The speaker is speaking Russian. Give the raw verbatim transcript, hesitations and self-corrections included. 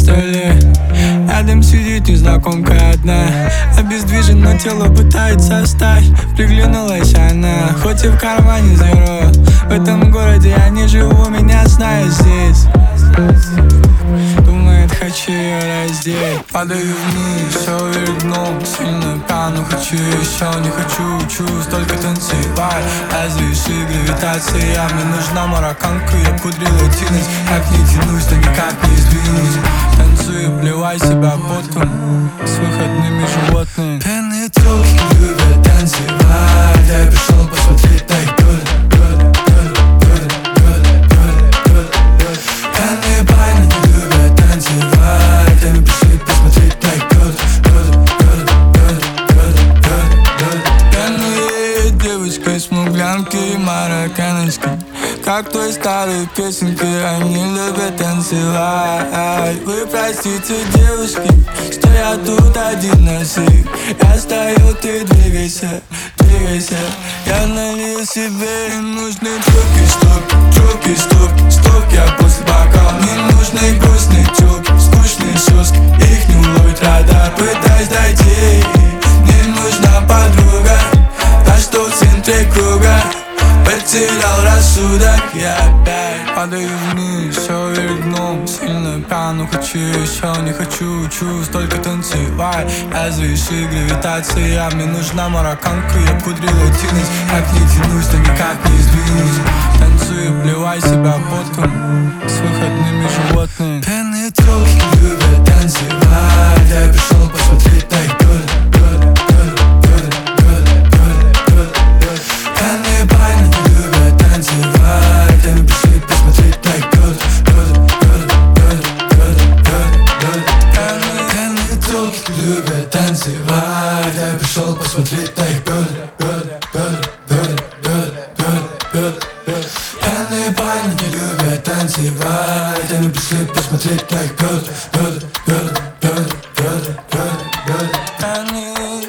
столе. Рядом сидит незнакомка одна, обездвиженно тело пытается встать. Приглянулась она, хоть и в кармане зеро. В этом городе я не живу, меня знают здесь. Думает, хочу ее раздеть. Падаю вниз, все вверх дном. Сильно пьяну, хочу еще, не хочу, учусь только танцевать. Развеши гравитация, мне нужна марокканка. Я пудрил латиность, как не тянусь, да никак не сдвинусь. Танцую, плевай себя потом с выходными животными. Пьяные тёлки любят танцевать. Я пришел посмотреть на их город. Марокканочка, как той старой песенки, они любят танцевать. Вы простите, девушки, что я тут один на всех. Я стою, ты двигайся, двигайся. Я налил себе ненужный трюки, стоп, трюки, стоп, стоп. Я после бокала, ненужный грустный тюк, скучный соск, их не уловит радар. Пытаюсь дойти, мне нужна подруга, та что в центре круга. Потерял рассудок, я опять падаю вниз, все вверх дном. Сильно пьяну, хочу еще, не хочу, учусь только танцевать. Развеши гравитация, мне нужна марокканка. Я пудрил латиность, как не тянусь, да никак не сдвинусь. Танцую, плевай себя потом с выходными животными. Пьяные тёлки любят танцевать. Я пришел посмотреть на их город. Любят танцевать, я пришел посмотреть на их бедра, бедра, бедра, бедра, бедра, бедра. Пьяные парни не любят танцевать, они пришли посмотреть на их бедра, бедра, бедра.